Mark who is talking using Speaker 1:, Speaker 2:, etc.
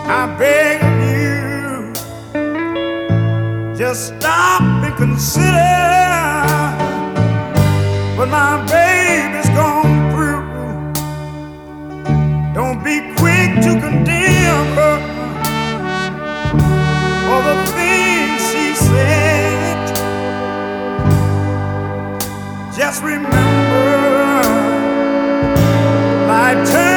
Speaker 1: I beg of you, just stop and consider what my baby's gone through. Don't be quick to condemn her for the things she said. Just remember, my turn.